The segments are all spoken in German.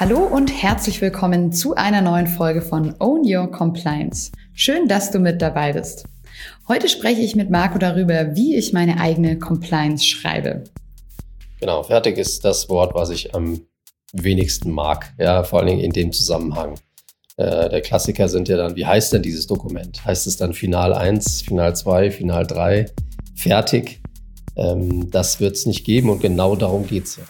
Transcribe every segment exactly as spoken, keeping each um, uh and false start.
Hallo und herzlich willkommen zu einer neuen Folge von Own Your Compliance. Schön, dass du mit dabei bist. Heute spreche ich mit Marco darüber, wie ich meine eigene Compliance schreibe. Genau, fertig ist das Wort, was ich am wenigsten mag, ja, vor allen Dingen in dem Zusammenhang. Äh, der Klassiker sind ja dann, wie heißt denn dieses Dokument? Heißt es dann Final eins, Final zwei, Final drei, fertig? Ähm, das wird es nicht geben und genau darum geht es ja.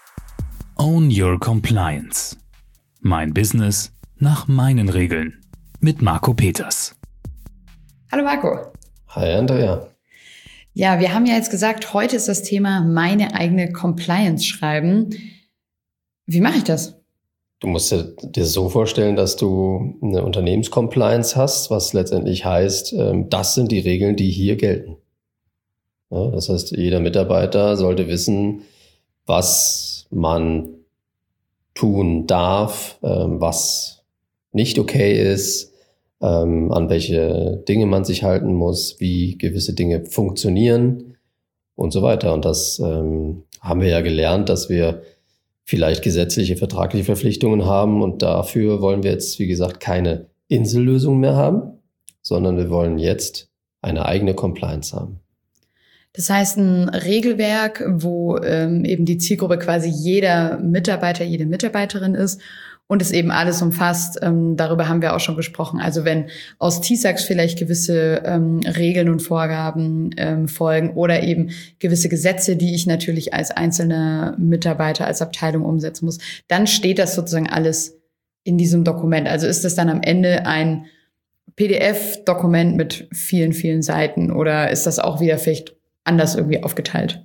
Own Your Compliance. Mein Business nach meinen Regeln. Mit Marco Peters. Hallo Marco. Hi Andrea. Ja, wir haben ja jetzt gesagt, heute ist das Thema meine eigene Compliance schreiben. Wie mache ich das? Du musst dir so vorstellen, dass du eine Unternehmenscompliance hast, was letztendlich heißt, das sind die Regeln, die hier gelten. Ja, das heißt, jeder Mitarbeiter sollte wissen, was man tun darf, was nicht okay ist, an welche Dinge man sich halten muss, wie gewisse Dinge funktionieren und so weiter. Und das ähm, haben wir ja gelernt, dass wir vielleicht gesetzliche, vertragliche Verpflichtungen haben und dafür wollen wir jetzt, wie gesagt, keine Insellösung mehr haben, sondern wir wollen jetzt eine eigene Compliance haben. Das heißt, ein Regelwerk, wo ähm, eben die Zielgruppe quasi jeder Mitarbeiter, jede Mitarbeiterin ist und es eben alles umfasst. Ähm, darüber haben wir auch schon gesprochen. Also wenn aus T SAX vielleicht gewisse ähm, Regeln und Vorgaben ähm, folgen oder eben gewisse Gesetze, die ich natürlich als einzelner Mitarbeiter, als Abteilung umsetzen muss, dann steht das sozusagen alles in diesem Dokument. Also ist das dann am Ende ein P D F-Dokument mit vielen, vielen Seiten oder ist das auch wieder vielleicht anders irgendwie aufgeteilt?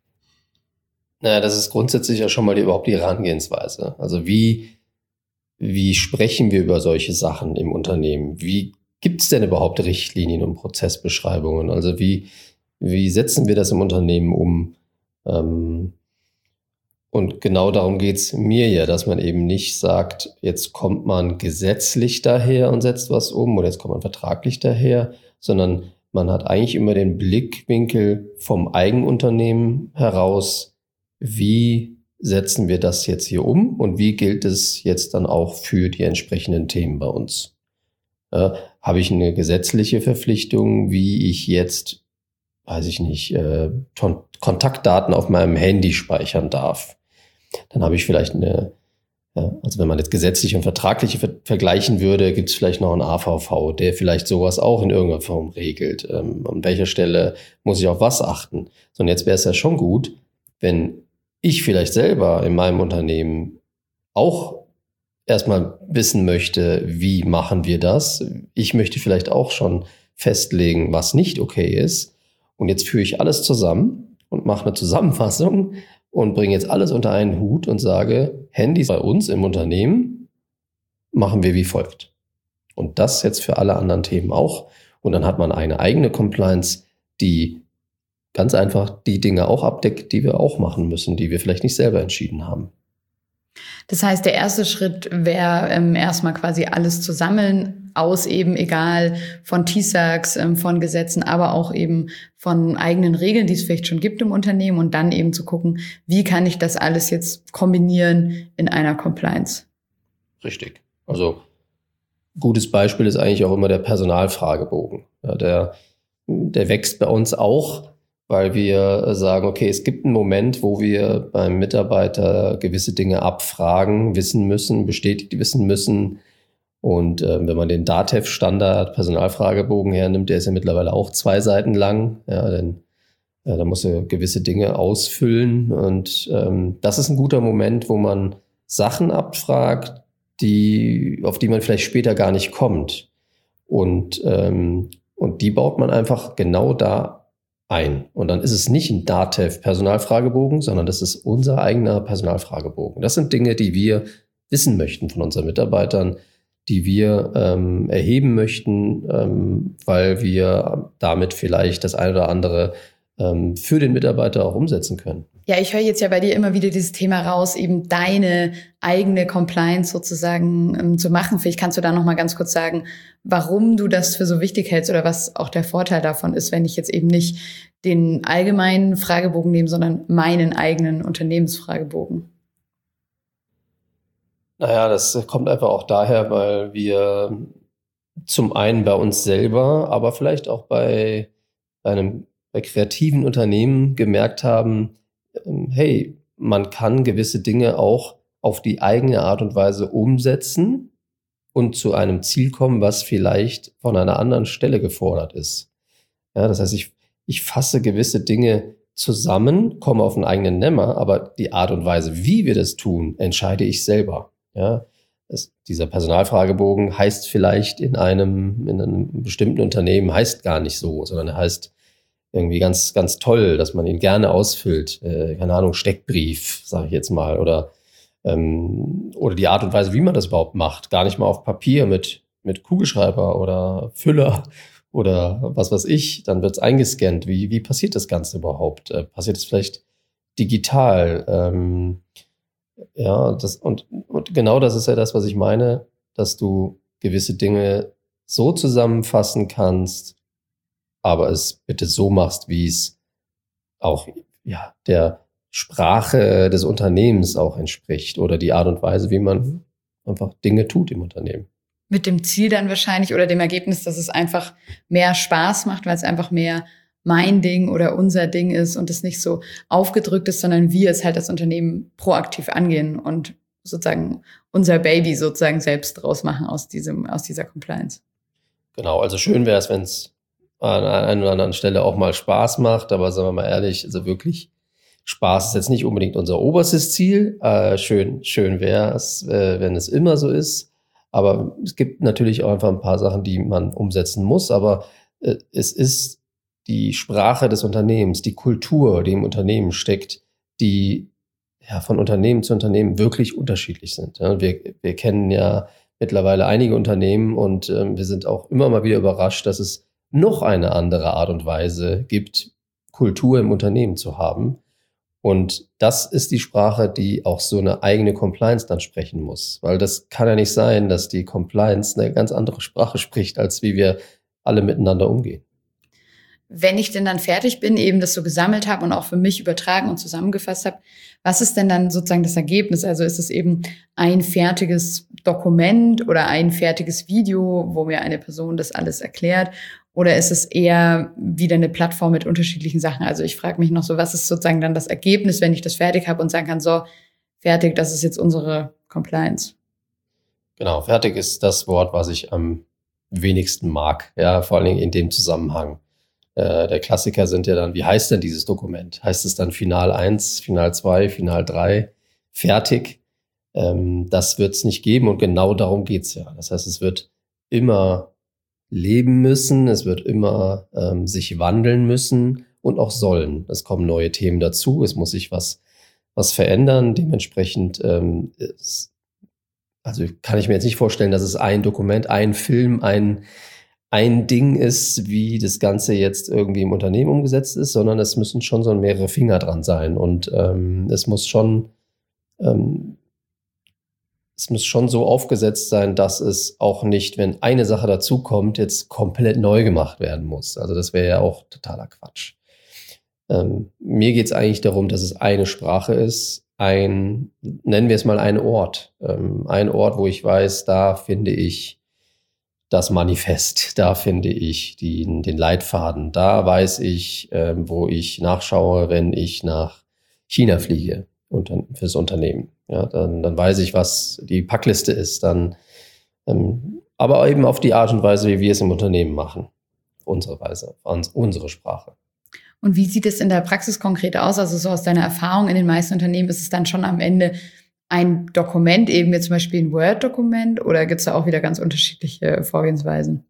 Naja, das ist grundsätzlich ja schon mal die, überhaupt die Herangehensweise. Also wie, wie sprechen wir über solche Sachen im Unternehmen? Wie gibt es denn überhaupt Richtlinien und Prozessbeschreibungen? Also wie, wie setzen wir das im Unternehmen um? Ähm, und genau darum geht es mir ja, dass man eben nicht sagt, jetzt kommt man gesetzlich daher und setzt was um oder jetzt kommt man vertraglich daher, sondern man hat eigentlich immer den Blickwinkel vom Eigenunternehmen heraus, wie setzen wir das jetzt hier um und wie gilt es jetzt dann auch für die entsprechenden Themen bei uns. Äh, habe ich eine gesetzliche Verpflichtung, wie ich jetzt, weiß ich nicht, äh, Ton- Kontaktdaten auf meinem Handy speichern darf. Dann habe ich vielleicht eine, ja, also wenn man jetzt gesetzlich und vertraglich ver- vergleichen würde, gibt es vielleicht noch einen A V V, der vielleicht sowas auch in irgendeiner Form regelt. Ähm, an welcher Stelle muss ich auf was achten? So, und jetzt wäre es ja schon gut, wenn ich vielleicht selber in meinem Unternehmen auch erstmal wissen möchte, wie machen wir das? Ich möchte vielleicht auch schon festlegen, was nicht okay ist. Und jetzt führe ich alles zusammen und mache eine Zusammenfassung und bringe jetzt alles unter einen Hut und sage, Handys bei uns im Unternehmen machen wir wie folgt. Und das jetzt für alle anderen Themen auch. Und dann hat man eine eigene Compliance, die ganz einfach die Dinge auch abdeckt, die wir auch machen müssen, die wir vielleicht nicht selber entschieden haben. Das heißt, der erste Schritt wäre ähm, erstmal quasi alles zu sammeln, aus eben egal von T SAX, ähm, von Gesetzen, aber auch eben von eigenen Regeln, die es vielleicht schon gibt im Unternehmen und dann eben zu gucken, wie kann ich das alles jetzt kombinieren in einer Compliance. Richtig. Also gutes Beispiel ist eigentlich auch immer der Personalfragebogen. Ja, der, der wächst bei uns auch, weil wir sagen, okay, es gibt einen Moment, wo wir beim Mitarbeiter gewisse Dinge abfragen, wissen müssen, bestätigt wissen müssen. Und äh, wenn man den DATEV-Standard Personalfragebogen hernimmt, der ist ja mittlerweile auch zwei Seiten lang, ja, denn äh, da muss er gewisse Dinge ausfüllen. Und ähm, das ist ein guter Moment, wo man Sachen abfragt, die, auf die man vielleicht später gar nicht kommt. Und, ähm, und die baut man einfach genau da ein. Und dann ist es nicht ein DATEV-Personalfragebogen, sondern das ist unser eigener Personalfragebogen. Das sind Dinge, die wir wissen möchten von unseren Mitarbeitern, die wir ähm, erheben möchten, ähm, weil wir damit vielleicht das eine oder andere ähm, für den Mitarbeiter auch umsetzen können. Ja, ich höre jetzt ja bei dir immer wieder dieses Thema raus, eben deine eigene Compliance sozusagen ähm, zu machen. Vielleicht kannst du da noch mal ganz kurz sagen, warum du das für so wichtig hältst oder was auch der Vorteil davon ist, wenn ich jetzt eben nicht den allgemeinen Fragebogen nehme, sondern meinen eigenen Unternehmensfragebogen. Naja, das kommt einfach auch daher, weil wir zum einen bei uns selber, aber vielleicht auch bei einem bei kreativen Unternehmen gemerkt haben, hey, man kann gewisse Dinge auch auf die eigene Art und Weise umsetzen und zu einem Ziel kommen, was vielleicht von einer anderen Stelle gefordert ist. Ja, das heißt, ich, ich fasse gewisse Dinge zusammen, komme auf einen eigenen Nenner, aber die Art und Weise, wie wir das tun, entscheide ich selber. Ja, das, dieser Personalfragebogen heißt vielleicht in einem, in einem bestimmten Unternehmen heißt gar nicht so, sondern er heißt irgendwie ganz, ganz toll, dass man ihn gerne ausfüllt. Äh, keine Ahnung, Steckbrief, sage ich jetzt mal, oder ähm, oder die Art und Weise, wie man das überhaupt macht, gar nicht mal auf Papier mit mit Kugelschreiber oder Füller oder was weiß ich. Dann wird es eingescannt. Wie wie passiert das Ganze überhaupt? Äh, passiert es vielleicht digital? Ähm, ja, das und, und genau das ist ja das, was ich meine, dass du gewisse Dinge so zusammenfassen kannst, aber es bitte so machst, wie es auch ja, der Sprache des Unternehmens auch entspricht oder die Art und Weise, wie man einfach Dinge tut im Unternehmen. Mit dem Ziel dann wahrscheinlich oder dem Ergebnis, dass es einfach mehr Spaß macht, weil es einfach mehr mein Ding oder unser Ding ist und es nicht so aufgedrückt ist, sondern wir es halt als Unternehmen proaktiv angehen und sozusagen unser Baby sozusagen selbst draus machen aus diesem, aus dieser Compliance. Genau, also schön wäre es, wenn es an einer oder anderen Stelle auch mal Spaß macht, aber sagen wir mal ehrlich, also wirklich Spaß ist jetzt nicht unbedingt unser oberstes Ziel. Äh, schön schön wäre es, äh, wenn es immer so ist, aber es gibt natürlich auch einfach ein paar Sachen, die man umsetzen muss, aber äh, es ist die Sprache des Unternehmens, die Kultur, die im Unternehmen steckt, die ja von Unternehmen zu Unternehmen wirklich unterschiedlich sind. Ja, wir, wir kennen ja mittlerweile einige Unternehmen und ähm, wir sind auch immer mal wieder überrascht, dass es noch eine andere Art und Weise gibt, Kultur im Unternehmen zu haben. Und das ist die Sprache, die auch so eine eigene Compliance dann sprechen muss. Weil das kann ja nicht sein, dass die Compliance eine ganz andere Sprache spricht, als wie wir alle miteinander umgehen. Wenn ich denn dann fertig bin, eben das so gesammelt habe und auch für mich übertragen und zusammengefasst habe, was ist denn dann sozusagen das Ergebnis? Also ist es eben ein fertiges Dokument oder ein fertiges Video, wo mir eine Person das alles erklärt? Oder ist es eher wieder eine Plattform mit unterschiedlichen Sachen? Also ich frage mich noch so, was ist sozusagen dann das Ergebnis, wenn ich das fertig habe und sagen kann, so, fertig, das ist jetzt unsere Compliance? Genau, fertig ist das Wort, was ich am wenigsten mag, ja, vor allen Dingen in dem Zusammenhang. Äh, der Klassiker sind ja dann, wie heißt denn dieses Dokument? Heißt es dann Final eins, Final zwei, Final drei, fertig? Ähm, das wird es nicht geben und genau darum geht's ja. Das heißt, es wird immer leben müssen, es wird immer ähm, sich wandeln müssen und auch sollen. Es kommen neue Themen dazu, es muss sich was, was verändern. Dementsprechend ähm, ist, also kann ich mir jetzt nicht vorstellen, dass es ein Dokument, ein Film, ein, ein Ding ist, wie das Ganze jetzt irgendwie im Unternehmen umgesetzt ist, sondern es müssen schon so mehrere Finger dran sein und ähm, es muss schon ähm, Es muss schon so aufgesetzt sein, dass es auch nicht, wenn eine Sache dazukommt, jetzt komplett neu gemacht werden muss. Also das wäre ja auch totaler Quatsch. Ähm, mir geht es eigentlich darum, dass es eine Sprache ist, ein, nennen wir es mal einen Ort. Ähm, ein Ort, wo ich weiß, da finde ich das Manifest, da finde ich die, den Leitfaden, da weiß ich, ähm, wo ich nachschaue, wenn ich nach China fliege unter, fürs Unternehmen. Ja, dann, dann weiß ich, was die Packliste ist. Dann, ähm, aber eben auf die Art und Weise, wie wir es im Unternehmen machen. Unsere Weise, unsere Sprache. Und wie sieht es in der Praxis konkret aus? Also so aus deiner Erfahrung in den meisten Unternehmen, ist es dann schon am Ende ein Dokument, eben jetzt zum Beispiel ein Word-Dokument, oder gibt es da auch wieder ganz unterschiedliche Vorgehensweisen?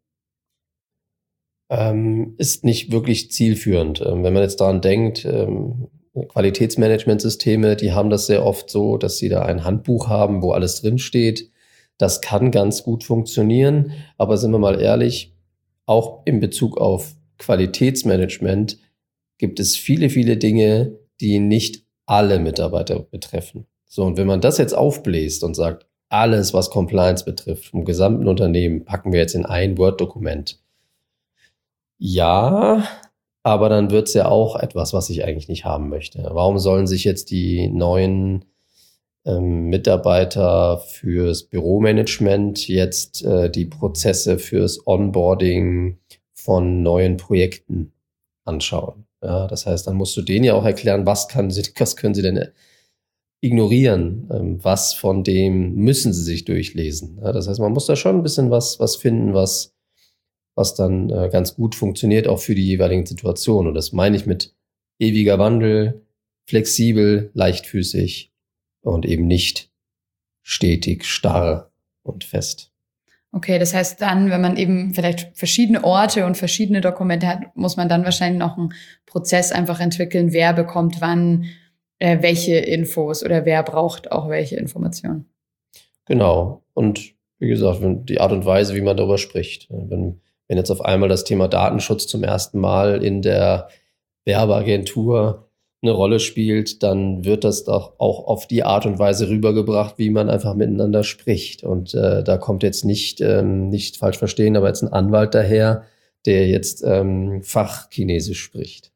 Ähm, ist nicht wirklich zielführend. Ähm, wenn man jetzt daran denkt, ähm, Qualitätsmanagementsysteme, die haben das sehr oft so, dass sie da ein Handbuch haben, wo alles drinsteht. Das kann ganz gut funktionieren, aber sind wir mal ehrlich, auch in Bezug auf Qualitätsmanagement gibt es viele, viele Dinge, die nicht alle Mitarbeiter betreffen. So, und wenn man das jetzt aufbläst und sagt, alles, was Compliance betrifft, vom gesamten Unternehmen, packen wir jetzt in ein Word-Dokument. Ja, aber dann wird es ja auch etwas, was ich eigentlich nicht haben möchte. Warum sollen sich jetzt die neuen ähm, Mitarbeiter fürs Büromanagement jetzt äh, die Prozesse fürs Onboarding von neuen Projekten anschauen. Ja, das heißt, dann musst du denen ja auch erklären, was, kann sie, was können sie denn ignorieren, ähm, was von dem müssen sie sich durchlesen. Ja, das heißt, man muss da schon ein bisschen was, was finden, was, was dann äh, ganz gut funktioniert, auch für die jeweiligen Situationen. Und das meine ich mit ewiger Wandel, flexibel, leichtfüßig und eben nicht stetig, starr und fest. Okay, das heißt dann, wenn man eben vielleicht verschiedene Orte und verschiedene Dokumente hat, muss man dann wahrscheinlich noch einen Prozess einfach entwickeln, wer bekommt wann äh, welche Infos oder wer braucht auch welche Informationen. Genau. Und wie gesagt, die Art und Weise, wie man darüber spricht. Wenn, wenn jetzt auf einmal das Thema Datenschutz zum ersten Mal in der Werbeagentur eine Rolle spielt, dann wird das doch auch auf die Art und Weise rübergebracht, wie man einfach miteinander spricht. Und äh, da kommt jetzt nicht, ähm, nicht falsch verstehen, aber jetzt ein Anwalt daher, der jetzt ähm, Fachchinesisch spricht.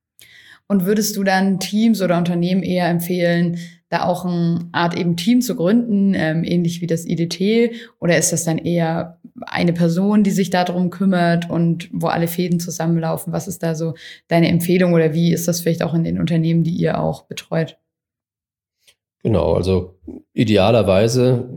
Und würdest du dann Teams oder Unternehmen eher empfehlen, da auch eine Art eben Team zu gründen, ähm, ähnlich wie das I D T? Oder ist das dann eher eine Person, die sich darum kümmert und wo alle Fäden zusammenlaufen? Was ist da so deine Empfehlung oder wie ist das vielleicht auch in den Unternehmen, die ihr auch betreut? Genau, also idealerweise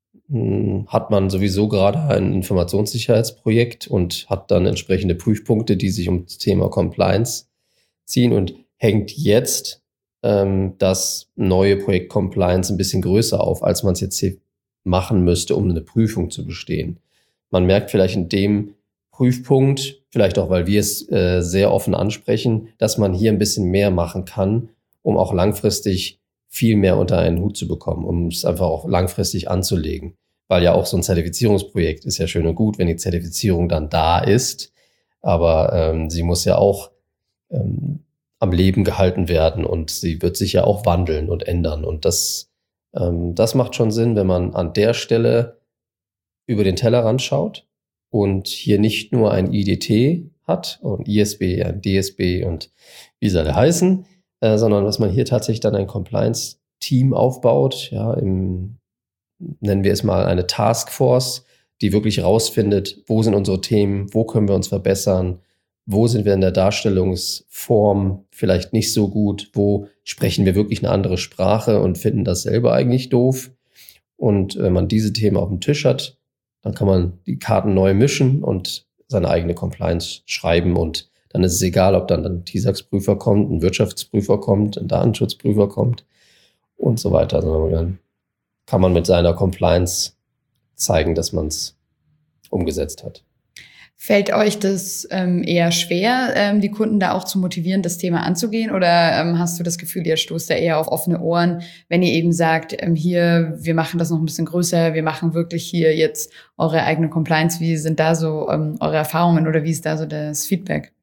mh, hat man sowieso gerade ein Informationssicherheitsprojekt und hat dann entsprechende Prüfpunkte, die sich um das Thema Compliance ziehen und hängt jetzt ähm, das neue Projekt Compliance ein bisschen größer auf, als man es jetzt hier machen müsste, um eine Prüfung zu bestehen. Man merkt vielleicht in dem Prüfpunkt, vielleicht auch, weil wir es äh, sehr offen ansprechen, dass man hier ein bisschen mehr machen kann, um auch langfristig viel mehr unter einen Hut zu bekommen, um es einfach auch langfristig anzulegen. Weil ja auch so ein Zertifizierungsprojekt ist ja schön und gut, wenn die Zertifizierung dann da ist, aber ähm, sie muss ja auch ähm, am Leben gehalten werden und sie wird sich ja auch wandeln und ändern. Und das, ähm, das macht schon Sinn, wenn man an der Stelle über den Tellerrand schaut und hier nicht nur ein I D T hat und I S B, ein D S B und wie sie alle heißen, äh, sondern dass man hier tatsächlich dann ein Compliance-Team aufbaut, ja, im, nennen wir es mal eine Taskforce, die wirklich rausfindet, wo sind unsere Themen, wo können wir uns verbessern, wo sind wir in der Darstellungsform vielleicht nicht so gut, wo sprechen wir wirklich eine andere Sprache und finden das selber eigentlich doof. Und wenn man diese Themen auf dem Tisch hat, dann kann man die Karten neu mischen und seine eigene Compliance schreiben. Und dann ist es egal, ob dann ein T I SAX-Prüfer kommt, ein Wirtschaftsprüfer kommt, ein Datenschutzprüfer kommt und so weiter. Sondern dann kann man mit seiner Compliance zeigen, dass man es umgesetzt hat. Fällt euch das ähm, eher schwer, ähm, die Kunden da auch zu motivieren, das Thema anzugehen? Oder ähm, hast du das Gefühl, ihr stoßt da eher auf offene Ohren, wenn ihr eben sagt, ähm, hier, wir machen das noch ein bisschen größer, wir machen wirklich hier jetzt eure eigene Compliance. Wie sind da so ähm, eure Erfahrungen oder wie ist da so das Feedback?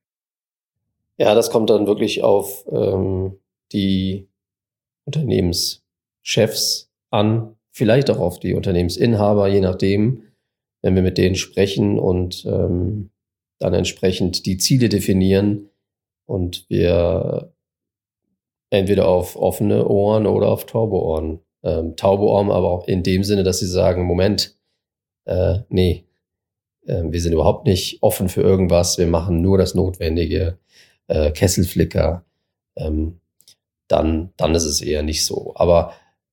Ja, das kommt dann wirklich auf ähm, die Unternehmenschefs an, vielleicht auch auf die Unternehmensinhaber, je nachdem, wenn wir mit denen sprechen und ähm, dann entsprechend die Ziele definieren und wir entweder auf offene Ohren oder auf taube Ohren. Ähm, taube Ohren aber auch in dem Sinne, dass sie sagen, Moment, äh, nee, äh, wir sind überhaupt nicht offen für irgendwas, wir machen nur das Notwendige, äh, Kesselflicker, ähm, dann, dann ist es eher nicht so. Aber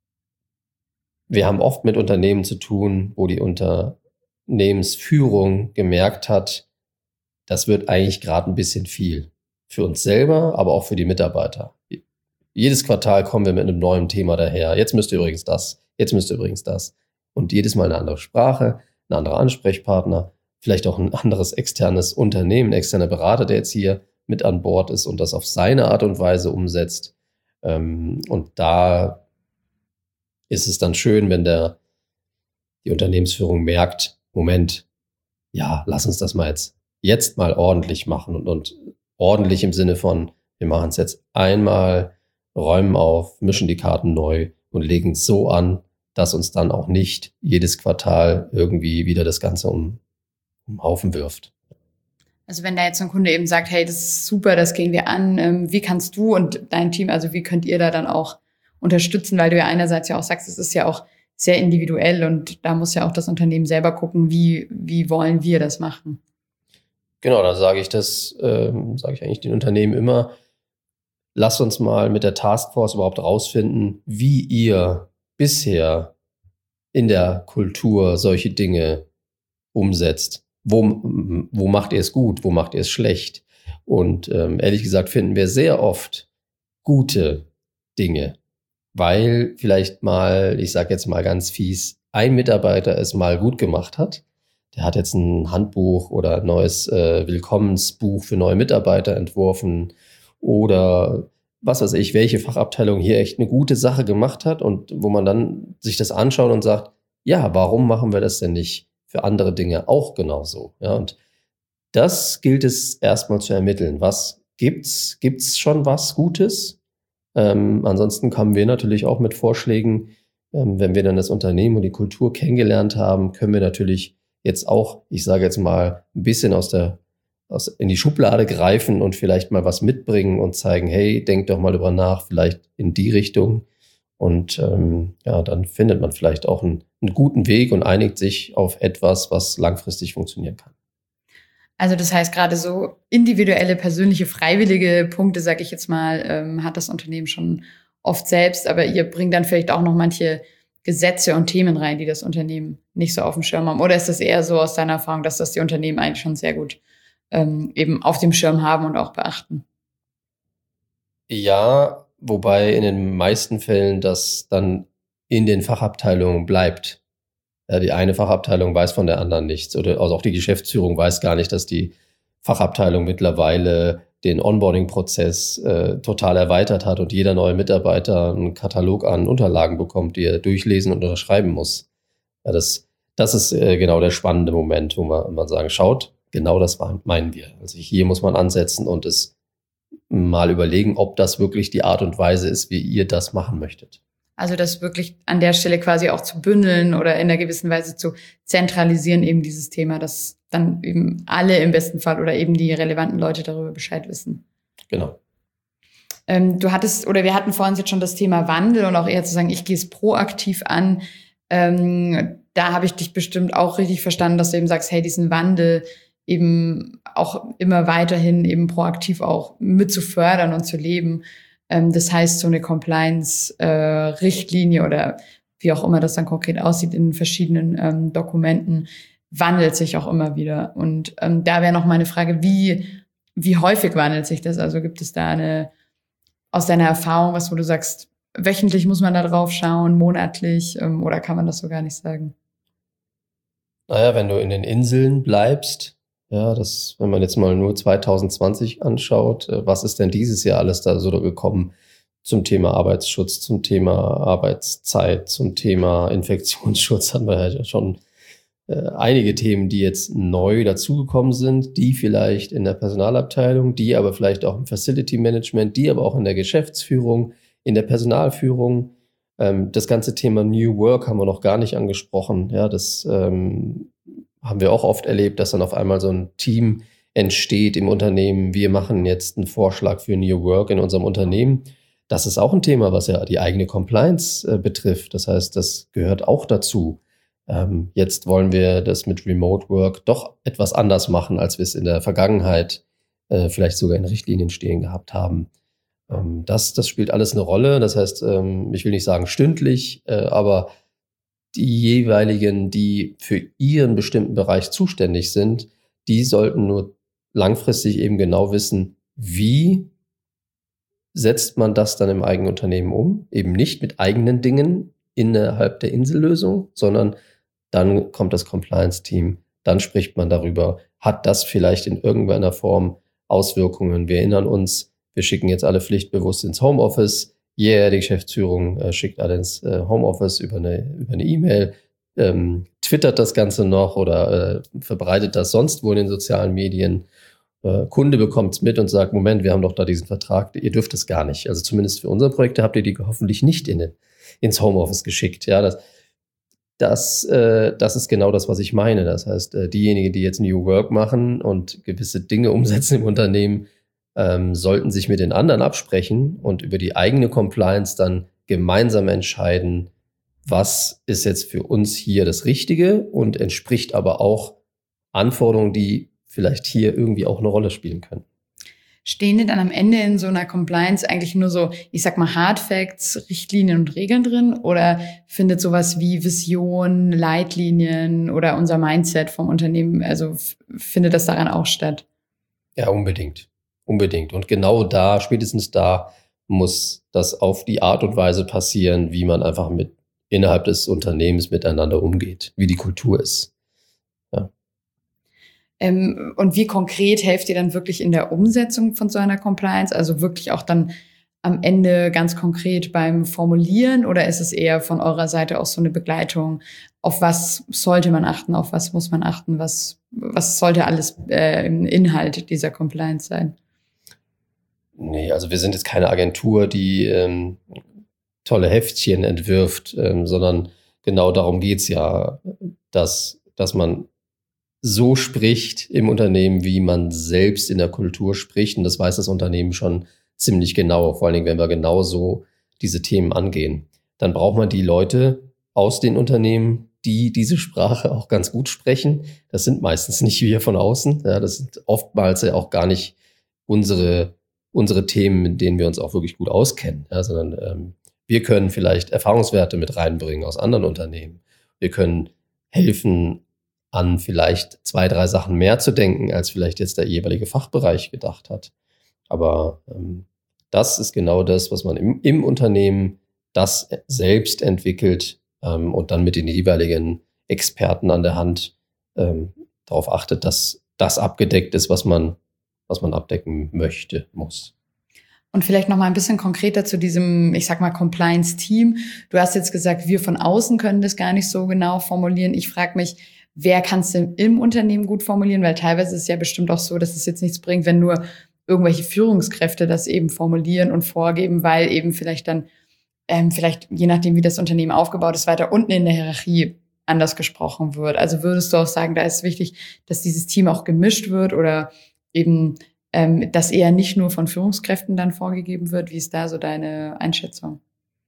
wir haben oft mit Unternehmen zu tun, wo die Unternehmensführung gemerkt hat, das wird eigentlich gerade ein bisschen viel. Für uns selber, aber auch für die Mitarbeiter. Jedes Quartal kommen wir mit einem neuen Thema daher. Jetzt müsst ihr übrigens das, jetzt müsst ihr übrigens das. Und jedes Mal eine andere Sprache, ein anderer Ansprechpartner, vielleicht auch ein anderes externes Unternehmen, ein externer Berater, der jetzt hier mit an Bord ist und das auf seine Art und Weise umsetzt. Und da ist es dann schön, wenn der, die Unternehmensführung merkt, Moment, ja, lass uns das mal jetzt, jetzt mal ordentlich machen und, und ordentlich im Sinne von, wir machen es jetzt einmal, räumen auf, mischen die Karten neu und legen es so an, dass uns dann auch nicht jedes Quartal irgendwie wieder das Ganze um, um Haufen wirft. Also wenn da jetzt ein Kunde eben sagt, hey, das ist super, das gehen wir an, ähm, wie kannst du und dein Team, also wie könnt ihr da dann auch unterstützen, weil du ja einerseits ja auch sagst, es ist ja auch sehr individuell und da muss ja auch das Unternehmen selber gucken, wie, wie wollen wir das machen. Genau, da sage ich das, ähm, sage ich eigentlich den Unternehmen immer, lasst uns mal mit der Taskforce überhaupt rausfinden, wie ihr bisher in der Kultur solche Dinge umsetzt. Wo, wo macht ihr es gut, wo macht ihr es schlecht? Und ähm, ehrlich gesagt finden wir sehr oft gute Dinge, weil vielleicht mal, ich sage jetzt mal ganz fies, ein Mitarbeiter es mal gut gemacht hat. Der hat jetzt ein Handbuch oder ein neues äh, Willkommensbuch für neue Mitarbeiter entworfen oder was weiß ich, welche Fachabteilung hier echt eine gute Sache gemacht hat und wo man dann sich das anschaut und sagt, ja, warum machen wir das denn nicht für andere Dinge auch genauso? Ja, und das gilt es erstmal zu ermitteln. Was gibt's? Gibt's schon was Gutes? Ähm, ansonsten kommen wir natürlich auch mit Vorschlägen. Ähm, wenn wir dann das Unternehmen und die Kultur kennengelernt haben, können wir natürlich jetzt auch, ich sage jetzt mal, ein bisschen aus der aus, in die Schublade greifen und vielleicht mal was mitbringen und zeigen, hey, denk doch mal drüber nach, vielleicht in die Richtung. Und ähm, ja, dann findet man vielleicht auch einen, einen guten Weg und einigt sich auf etwas, was langfristig funktionieren kann. Also das heißt, gerade so individuelle, persönliche, freiwillige Punkte, sage ich jetzt mal, ähm, hat das Unternehmen schon oft selbst. Aber ihr bringt dann vielleicht auch noch manche Gesetze und Themen rein, die das Unternehmen nicht so auf dem Schirm haben. Oder ist das eher so aus deiner Erfahrung, dass das die Unternehmen eigentlich schon sehr gut ähm, eben auf dem Schirm haben und auch beachten? Ja, wobei in den meisten Fällen das dann in den Fachabteilungen bleibt. Ja, die eine Fachabteilung weiß von der anderen nichts oder also auch die Geschäftsführung weiß gar nicht, dass die Fachabteilung mittlerweile den Onboarding-Prozess äh, total erweitert hat und jeder neue Mitarbeiter einen Katalog an Unterlagen bekommt, die er durchlesen und unterschreiben muss. Ja, das, das ist äh, genau der spannende Moment, wo man, man sagen, schaut, genau das meinen wir. Also hier muss man ansetzen und es mal überlegen, ob das wirklich die Art und Weise ist, wie ihr das machen möchtet. Also das wirklich an der Stelle quasi auch zu bündeln oder in einer gewissen Weise zu zentralisieren, eben dieses Thema, dass dann eben alle im besten Fall oder eben die relevanten Leute darüber Bescheid wissen. Genau. Ähm, du hattest, oder wir hatten vor uns jetzt schon das Thema Wandel und auch eher zu sagen, ich gehe es proaktiv an. Ähm, da habe ich dich bestimmt auch richtig verstanden, dass du eben sagst, hey, diesen Wandel eben auch immer weiterhin eben proaktiv auch mit zu fördern und zu leben. Das heißt, so eine Compliance-Richtlinie äh, oder wie auch immer das dann konkret aussieht in verschiedenen ähm, Dokumenten, wandelt sich auch immer wieder. Und ähm, da wäre noch meine Frage, wie, wie häufig wandelt sich das? Also gibt es da eine, aus deiner Erfahrung, was wo du sagst, wöchentlich muss man da drauf schauen, monatlich ähm, oder kann man das so gar nicht sagen? Naja, wenn du in den Inseln bleibst, ja, das, wenn man jetzt mal nur zwanzig zwanzig anschaut, was ist denn dieses Jahr alles da so gekommen zum Thema Arbeitsschutz, zum Thema Arbeitszeit, zum Thema Infektionsschutz, hatten wir ja schon äh, einige Themen, die jetzt neu dazugekommen sind, die vielleicht in der Personalabteilung, die aber vielleicht auch im Facility Management, die aber auch in der Geschäftsführung, in der Personalführung. Ähm, das ganze Thema New Work haben wir noch gar nicht angesprochen. Ja, das ähm, haben wir auch oft erlebt, dass dann auf einmal so ein Team entsteht im Unternehmen. Wir machen jetzt einen Vorschlag für New Work in unserem Unternehmen. Das ist auch ein Thema, was ja die eigene Compliance äh, betrifft. Das heißt, das gehört auch dazu. Ähm, jetzt wollen wir das mit Remote Work doch etwas anders machen, als wir es in der Vergangenheit äh, vielleicht sogar in Richtlinien stehen gehabt haben. Ähm, das, das spielt alles eine Rolle. Das heißt, ähm, ich will nicht sagen stündlich, äh, aber die jeweiligen, die für ihren bestimmten Bereich zuständig sind, die sollten nur langfristig eben genau wissen, wie setzt man das dann im eigenen Unternehmen um? Eben nicht mit eigenen Dingen innerhalb der Insellösung, sondern dann kommt das Compliance-Team, dann spricht man darüber, hat das vielleicht in irgendeiner Form Auswirkungen? Wir erinnern uns, wir schicken jetzt alle pflichtbewusst ins Homeoffice. Yeah, die Geschäftsführung äh, schickt alle ins äh, Homeoffice über eine über eine E-Mail, ähm, twittert das Ganze noch oder äh, verbreitet das sonst wo in den sozialen Medien. Äh, Kunde bekommt es mit und sagt, Moment, wir haben doch da diesen Vertrag, ihr dürft es gar nicht. Also zumindest für unsere Projekte habt ihr die hoffentlich nicht in den, ins Homeoffice geschickt. Ja, das, das, äh, das ist genau das, was ich meine. Das heißt, äh, diejenigen, die jetzt New Work machen und gewisse Dinge umsetzen im Unternehmen, Ähm, sollten sich mit den anderen absprechen und über die eigene Compliance dann gemeinsam entscheiden, was ist jetzt für uns hier das Richtige und entspricht aber auch Anforderungen, die vielleicht hier irgendwie auch eine Rolle spielen können. Stehen denn dann am Ende in so einer Compliance eigentlich nur so, ich sag mal, Hard Facts, Richtlinien und Regeln drin? Oder findet sowas wie Vision, Leitlinien oder unser Mindset vom Unternehmen, also f- findet das daran auch statt? Ja, unbedingt. Unbedingt. Und genau da, spätestens da, muss das auf die Art und Weise passieren, wie man einfach mit innerhalb des Unternehmens miteinander umgeht, wie die Kultur ist. Ja. Ähm, und wie konkret helft ihr dann wirklich in der Umsetzung von so einer Compliance? Also wirklich auch dann am Ende ganz konkret beim Formulieren, oder ist es eher von eurer Seite auch so eine Begleitung? Auf was sollte man achten? Auf was muss man achten? Was, was sollte alles äh, im Inhalt dieser Compliance sein? Nee, also wir sind jetzt keine Agentur, die ähm, tolle Heftchen entwirft, ähm, sondern genau darum geht's ja, dass, dass man so spricht im Unternehmen, wie man selbst in der Kultur spricht. Und das weiß das Unternehmen schon ziemlich genau, vor allen Dingen, wenn wir genau so diese Themen angehen. Dann braucht man die Leute aus den Unternehmen, die diese Sprache auch ganz gut sprechen. Das sind meistens nicht wir von außen. Ja, das sind oftmals ja auch gar nicht unsere, unsere Themen, mit denen wir uns auch wirklich gut auskennen, ja, sondern ähm, wir können vielleicht Erfahrungswerte mit reinbringen aus anderen Unternehmen. Wir können helfen, an vielleicht zwei, drei Sachen mehr zu denken, als vielleicht jetzt der jeweilige Fachbereich gedacht hat. Aber ähm, das ist genau das, was man im, im Unternehmen das selbst entwickelt ähm, und dann mit den jeweiligen Experten an der Hand ähm, darauf achtet, dass das abgedeckt ist, was man, was man abdecken möchte, muss. Und vielleicht noch mal ein bisschen konkreter zu diesem, ich sag mal, Compliance-Team. Du hast jetzt gesagt, wir von außen können das gar nicht so genau formulieren. Ich frage mich, wer kann es denn im Unternehmen gut formulieren? Weil teilweise ist es ja bestimmt auch so, dass es jetzt nichts bringt, wenn nur irgendwelche Führungskräfte das eben formulieren und vorgeben, weil eben vielleicht dann, ähm, vielleicht je nachdem, wie das Unternehmen aufgebaut ist, weiter unten in der Hierarchie anders gesprochen wird. Also würdest du auch sagen, da ist wichtig, dass dieses Team auch gemischt wird oder eben ähm, dass eher nicht nur von Führungskräften dann vorgegeben wird? Wie ist da so deine Einschätzung?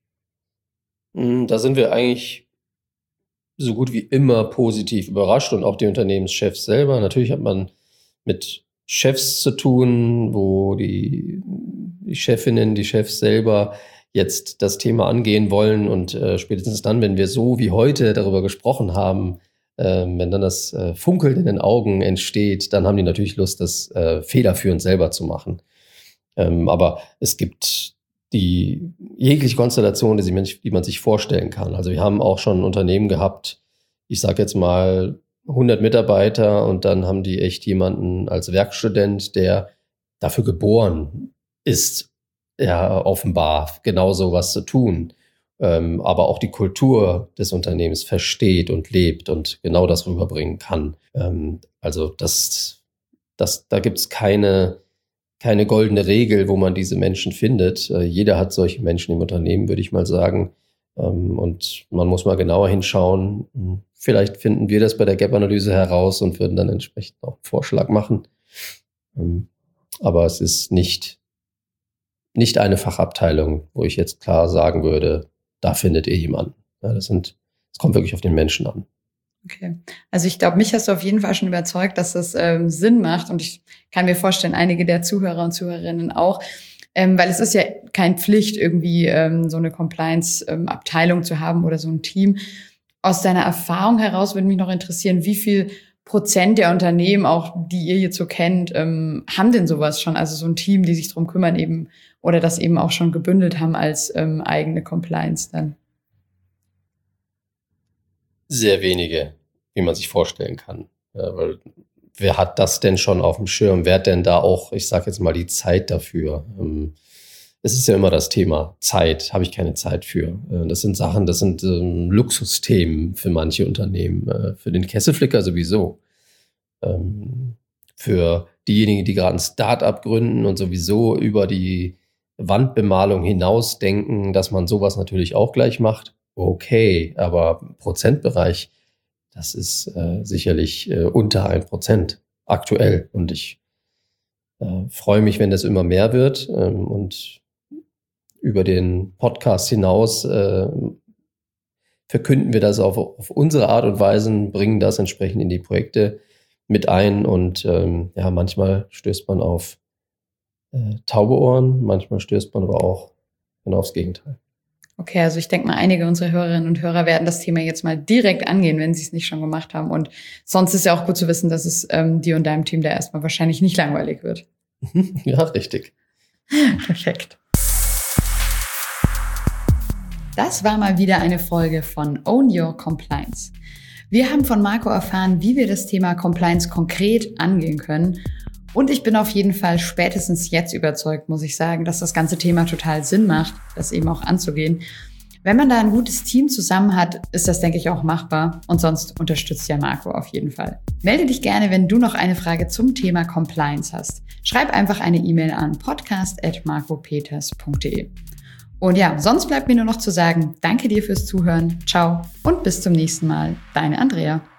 Da sind wir eigentlich so gut wie immer positiv überrascht und auch die Unternehmenschefs selber. Natürlich hat man mit Chefs zu tun, wo die, die Chefinnen, die Chefs selber jetzt das Thema angehen wollen und äh, spätestens dann, wenn wir so wie heute darüber gesprochen haben, äh, wenn dann das äh, Funkeln in den Augen entsteht, dann haben die natürlich Lust, das äh, federführend selber zu machen. Ähm, aber es gibt die jegliche Konstellation, die, sie, die man sich vorstellen kann. Also wir haben auch schon ein Unternehmen gehabt, ich sage jetzt mal hundert Mitarbeiter und dann haben die echt jemanden als Werkstudent, der dafür geboren ist, ja offenbar genau so was zu tun, ähm, aber auch die Kultur des Unternehmens versteht und lebt und genau das rüberbringen kann. Ähm, also das, das, da gibt's keine keine goldene Regel, wo man diese Menschen findet. Äh, jeder hat solche Menschen im Unternehmen, würde ich mal sagen. Ähm, und man muss mal genauer hinschauen. Vielleicht finden wir das bei der Gap-Analyse heraus und würden dann entsprechend auch einen Vorschlag machen. Ähm, aber es ist nicht, nicht eine Fachabteilung, wo ich jetzt klar sagen würde, da findet ihr jemanden. Ja, das sind, es kommt wirklich auf den Menschen an. Okay. Also ich glaube, mich hast du auf jeden Fall schon überzeugt, dass das ähm, Sinn macht. Und ich kann mir vorstellen, einige der Zuhörer und Zuhörerinnen auch. Ähm, weil es ist ja keine Pflicht, irgendwie ähm, so eine Compliance-Abteilung ähm, zu haben oder so ein Team. Aus deiner Erfahrung heraus würde mich noch interessieren, wie viel Prozent der Unternehmen, auch die ihr jetzt so kennt, ähm, haben denn sowas schon? Also so ein Team, die sich drum kümmern eben oder das eben auch schon gebündelt haben als ähm, eigene Compliance dann? Sehr wenige, wie man sich vorstellen kann. Ja, weil wer hat das denn schon auf dem Schirm? Wer hat denn da auch, ich sage jetzt mal, die Zeit dafür? Ähm, es ist ja immer das Thema Zeit, habe ich keine Zeit für. Äh, das sind Sachen, das sind ähm, Luxusthemen für manche Unternehmen. Äh, für den Kesselflicker sowieso. Ähm, für diejenigen, die gerade ein Start-up gründen und sowieso über die Wandbemalung hinaus denken, dass man sowas natürlich auch gleich macht. Okay, aber Prozentbereich, das ist äh, sicherlich äh, unter ein Prozent aktuell. Und ich äh, freue mich, wenn das immer mehr wird. Ähm, und über den Podcast hinaus äh, verkünden wir das auf, auf unsere Art und Weise, bringen das entsprechend in die Projekte mit ein und ähm, ja, manchmal stößt man auf äh, taube Ohren, manchmal stößt man aber auch genau aufs Gegenteil. Okay, also ich denke mal, einige unserer Hörerinnen und Hörer werden das Thema jetzt mal direkt angehen, wenn sie es nicht schon gemacht haben. Und sonst ist ja auch gut zu wissen, dass es ähm, dir und deinem Team da erstmal wahrscheinlich nicht langweilig wird. Ja, richtig. Perfekt. Das war mal wieder eine Folge von Own Your Compliance. Wir haben von Marco erfahren, wie wir das Thema Compliance konkret angehen können. Und ich bin auf jeden Fall spätestens jetzt überzeugt, muss ich sagen, dass das ganze Thema total Sinn macht, das eben auch anzugehen. Wenn man da ein gutes Team zusammen hat, ist das, denke ich, auch machbar. Und sonst unterstützt ja Marco auf jeden Fall. Melde dich gerne, wenn du noch eine Frage zum Thema Compliance hast. Schreib einfach eine E-Mail an podcast at marcopeters punkt de. Und ja, sonst bleibt mir nur noch zu sagen, danke dir fürs Zuhören, ciao und bis zum nächsten Mal. Deine Andrea.